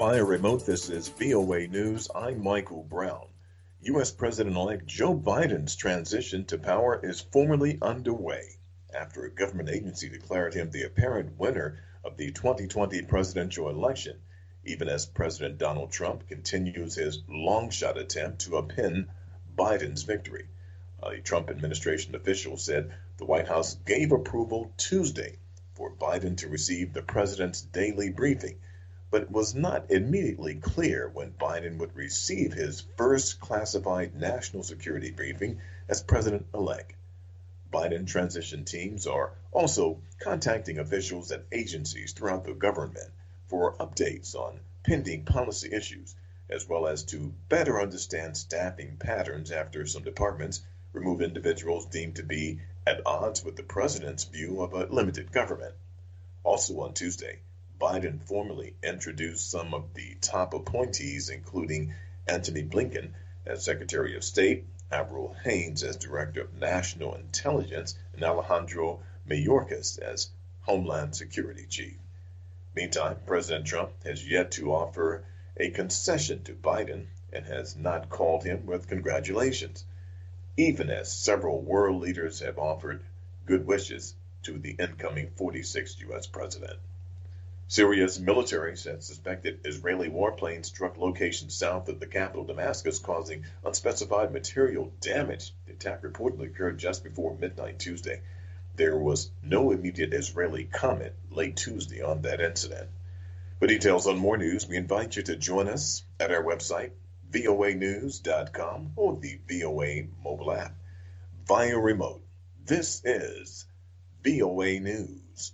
Via remote, this is VOA News. I'm Michael Brown. U.S. President-elect Joe Biden's transition to power is formally underway after a government agency declared him the apparent winner of the 2020 presidential election, even as President Donald Trump continues his long-shot attempt to upend Biden's victory. A Trump administration official said the White House gave approval Tuesday for Biden to receive the president's daily briefing, but it was not immediately clear when Biden would receive his first classified national security briefing as president-elect. Biden transition teams are also contacting officials at agencies throughout the government for updates on pending policy issues, as well as to better understand staffing patterns after some departments remove individuals deemed to be at odds with the president's view of a limited government. Also on Tuesday, Biden formally introduced some of the top appointees, including Antony Blinken as Secretary of State, Avril Haines as Director of National Intelligence, and Alejandro Mayorkas as Homeland Security Chief. Meantime, President Trump has yet to offer a concession to Biden and has not called him with congratulations, even as several world leaders have offered good wishes to the incoming 46th U.S. president. Syria's military said suspected Israeli warplanes struck locations south of the capital, Damascus, causing unspecified material damage. The attack reportedly occurred just before midnight Tuesday. There was no immediate Israeli comment late Tuesday on that incident. For details on more news, we invite you to join us at our website, voanews.com, or the VOA mobile app. Via remote, this is VOA News.